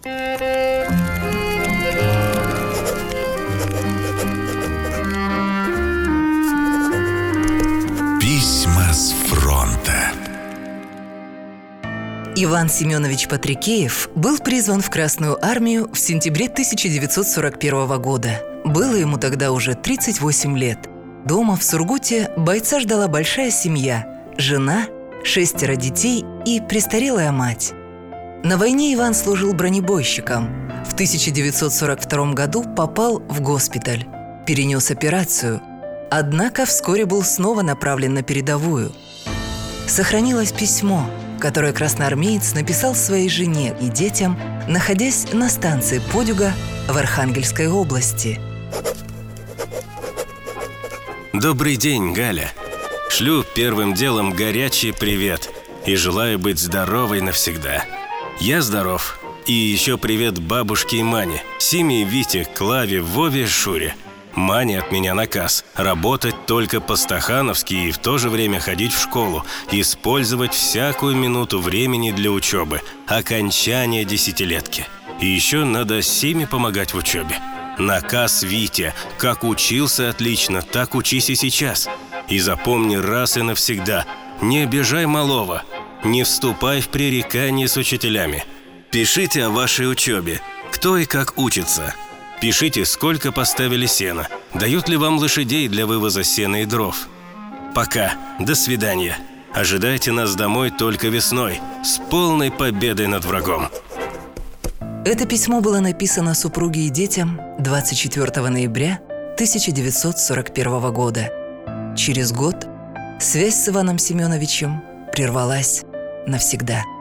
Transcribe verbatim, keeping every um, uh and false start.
Письма с фронта. Иван Семенович Патрикеев был призван в Красную армию в сентябре тысяча девятьсот сорок первого года. Было ему тогда уже тридцать восемь лет. Дома в Сургуте бойца ждала большая семья – жена, шестеро детей и престарелая мать. На войне Иван служил бронебойщиком. В тысяча девятьсот сорок втором году попал в госпиталь, перенес операцию, однако вскоре был снова направлен на передовую. Сохранилось письмо, которое красноармеец написал своей жене и детям, находясь на станции Подюга в Архангельской области. Добрый день, Галя. Шлю первым делом горячий привет и желаю быть здоровой навсегда. Я здоров. И еще привет бабушке и Мане, Симе, Вите, Клаве, Вове, Шуре. Мане от меня наказ – работать только по-стахановски и в то же время ходить в школу, использовать всякую минуту времени для учебы, окончания десятилетки. И еще надо Симе помогать в учебе. Наказ Вите – как учился отлично, так учись и сейчас. И запомни раз и навсегда – не обижай малого, не вступай в пререкания с учителями. Пишите о вашей учебе, кто и как учится. Пишите, сколько поставили сена, дают ли вам лошадей для вывоза сена и дров. Пока, до свидания. Ожидайте нас домой только весной, с полной победой над врагом. Это письмо было написано супруге и детям двадцать четвёртого ноября тысяча девятьсот сорок первого года. Через год связь с Иваном Семеновичем прервалась навсегда.